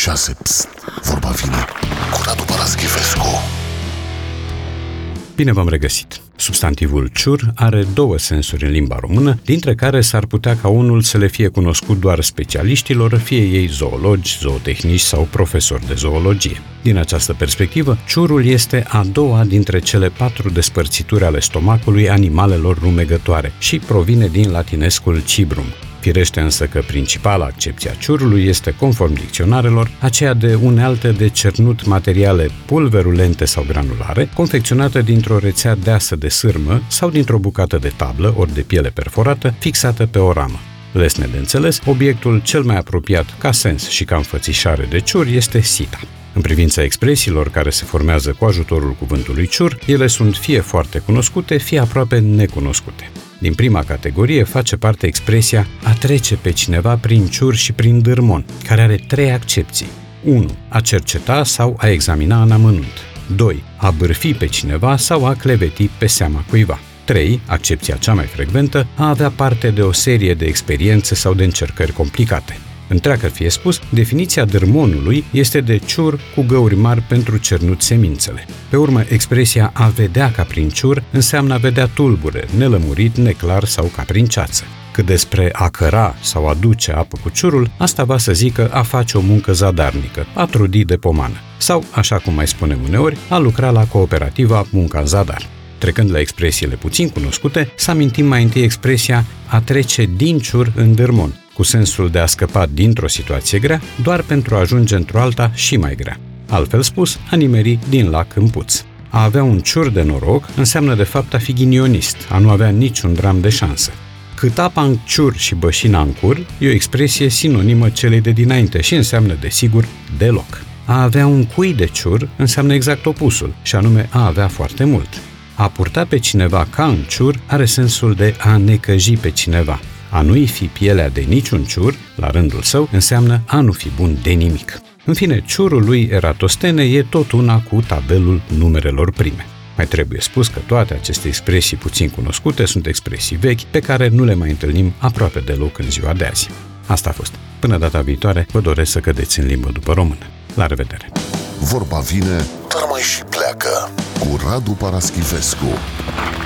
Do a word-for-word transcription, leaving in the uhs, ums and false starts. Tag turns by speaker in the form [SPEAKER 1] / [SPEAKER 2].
[SPEAKER 1] șase. Psst, vorba vine cu Radu Paraschivescu.
[SPEAKER 2] Bine v-am regăsit! Substantivul ciur are două sensuri în limba română, dintre care s-ar putea ca unul să le fie cunoscut doar specialiștilor, fie ei zoologi, zootehnici sau profesori de zoologie. Din această perspectivă, ciurul este a doua dintre cele patru despărțituri ale stomacului animalelor rumegătoare și provine din latinescul cibrum. Firește însă că principala accepție a ciurului este, conform dicționarelor, aceea de unealte de cernut materiale pulverulente sau granulare, confecționată dintr-o rețea deasă de sârmă sau dintr-o bucată de tablă ori de piele perforată, fixată pe o ramă. Lesne de înțeles, obiectul cel mai apropiat ca sens și ca înfățișare de ciur este sita. În privința expresiilor care se formează cu ajutorul cuvântului ciur, ele sunt fie foarte cunoscute, fie aproape necunoscute. Din prima categorie face parte expresia a trece pe cineva prin ciur și prin dârmon, care are trei accepții. unu. A cerceta sau a examina în amănunt. doi. A bârfi pe cineva sau a cleveti pe seama cuiva. trei. Accepția cea mai frecventă, a avea parte de o serie de experiențe sau de încercări complicate. Întreagă fie spus, definiția dârmonului este de ciur cu găuri mari pentru cernut semințele. Pe urmă, expresia a vedea ca prin ciur înseamnă a vedea tulbure, nelămurit, neclar sau ca prin ceață. Cât despre a căra sau a duce apă cu ciurul, asta va să zică a face o muncă zadarnică, a trudi de pomană. Sau, așa cum mai spunem uneori, a lucra la cooperativa Munca în Zadar. Trecând la expresiile puțin cunoscute, să amintim mai întâi expresia a trece din ciur în dârmon, cu sensul de a scăpa dintr-o situație grea, doar pentru a ajunge într-o alta și mai grea. Altfel spus, a nimeri din lac în puț. A avea un ciur de noroc înseamnă de fapt a fi ghinionist, a nu avea niciun dram de șansă. Cât apa în ciur și bășina în cur e o expresie sinonimă celei de dinainte și înseamnă, desigur, deloc. A avea un cui de ciur înseamnă exact opusul, și anume a avea foarte mult. A purta pe cineva ca în ciur are sensul de a necăji pe cineva. A nu-i fi pielea de niciun ciur, la rândul său, înseamnă a nu fi bun de nimic. În fine, ciurul lui Eratostene e tot una cu tabelul numerelor prime. Mai trebuie spus că toate aceste expresii puțin cunoscute sunt expresii vechi, pe care nu le mai întâlnim aproape deloc în ziua de azi. Asta a fost. Până data viitoare, vă doresc să cădeți în limbă după română. La revedere!
[SPEAKER 1] Vorba vine, dar mai și pleacă cu Radu Paraschivescu.